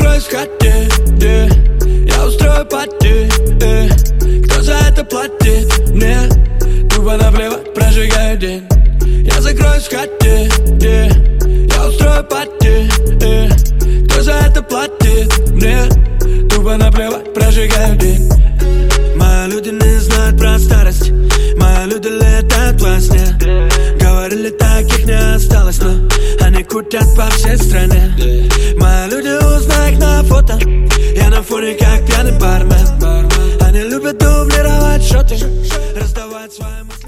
закроюсь в хате, я устрою пати, кто за это платит? Мне тупо наплевать, прожигаю день. Я закроюсь в хате, я устрою пати, кто за это платит? Мне тупо наплевать, прожигаю день. Мои люди не знают про старость, мои люди летают во сне. Говорили, таких не осталось, но они кутят по всей стране. Мои люди, узнай их на фото, я на фоне как пьяный бармен. Они любят дублировать шоты, раздавать своим...